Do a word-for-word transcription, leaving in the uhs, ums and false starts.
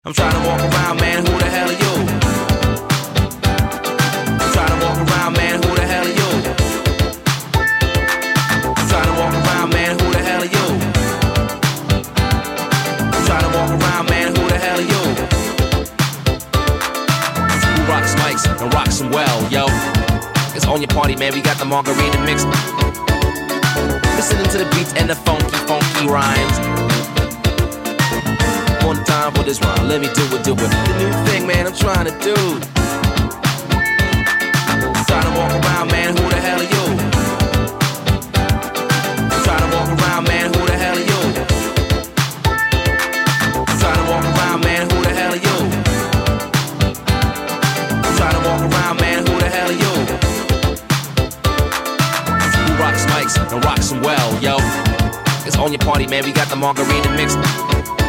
I'm trying to walk around, man, who the hell are you? I'm trying to walk around, man, who the hell are you? I'm trying to walk around, man, who the hell are you? I'm trying to walk around, man, who the hell are you? Who rocks mics and rocks them well, yo? It's on your party, man, we got the margarita mix. Listening to the beats and the funky, funky rhymes. One time for this rhyme, let me do it, do it. The new thing, man, I'm trying to do. Trying to walk around, man, who the hell are you? Trying to walk around, man, who the hell are you? Trying to walk around, man, who the hell are you? Trying to walk around, man, who the hell are you? Who rocks mics and rocks them well, yo? It's on your party, man, we got the margarita mix.